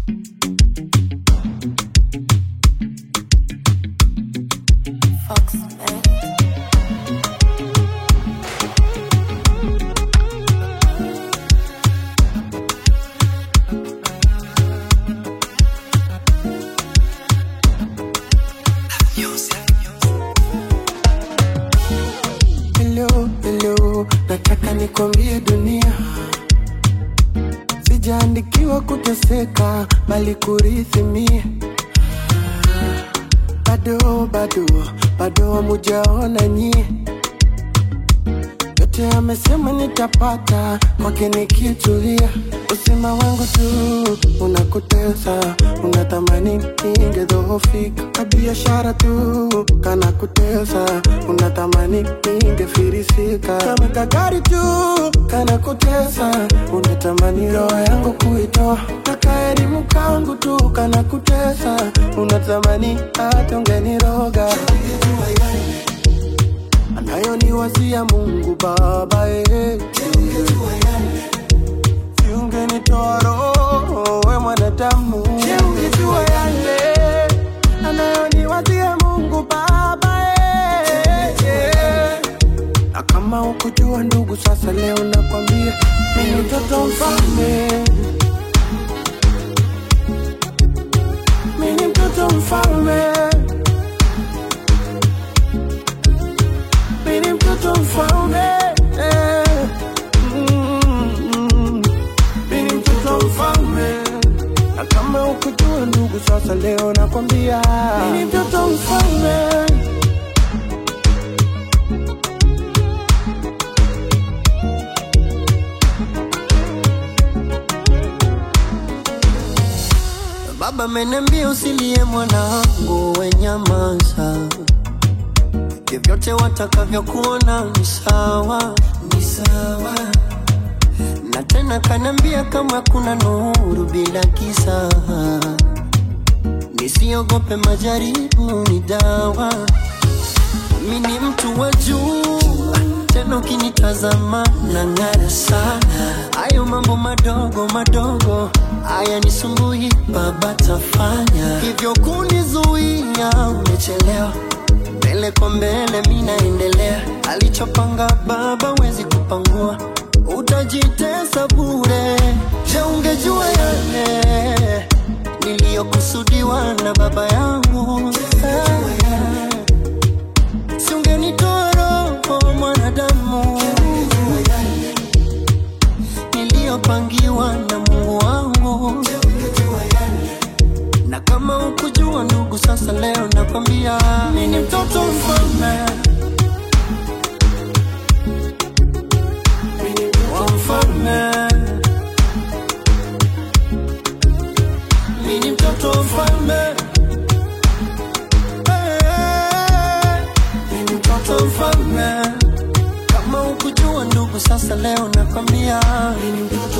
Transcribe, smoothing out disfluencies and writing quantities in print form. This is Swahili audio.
Hello, nataka nikwambie dunia sijaandikiwa kuteseka bali kurithi mie. Bado hamujaona nyie. Yote amesema nitapata kwake nikitulia. Usema wangu tu unakutesa, unatamani ningedhoofika. Kabiashara tu kana kutesa, unatamani ningefirisika. Kama kagari tu kana kutesa, unatamani roho yangu kuitoa. Na kaelimu kangu tu kana kutesa, unatamani hata ungeniroga. Anayoniwazia Mungu Baba ungenitoa roho we mwanadamu. Ungejua yale anayoniwazia Mungu Baba na kama ukujua ndugu, sasa leo nakwambia mimi mtoto mfalme. Mimi mtoto mfalme. Mimi mtoto mfalme. Na kama ukujua ndugu, sasa leo nakwambia mimi mtoto mfalme. Baba ameniambia usilie mwanangu, we nyamaza. Vyovyote watakavyokuona ni sawa, ni sawa. Na tena kanambia kama kuna nuru bila giza, nisiogope majaribu ni dawa. Mimi ni mtu wa juu, tena ukinitazama nang'ara sana. Hayo mambo madogo madogo haya nisumbui, Baba tafanya. Hivyo kunizuia umechelewa, mbele kwa mbele mimi naendelea. Alichopanga Baba wezi kupangua, utajitesa bure. Je, ungejua yale niliyokusudiwa na Baba yangu? Si ungenitoa roho mwanadamu niliyopangiwa na Mungu wangu. Na kama ukujua ndugu, sasa leo nakwambia mimi ni mtoto mfalme. Mimi mtoto mfalme. Mimi mtoto mfalme. Kama ukujua ndugu, sasa leo nakwambia mimi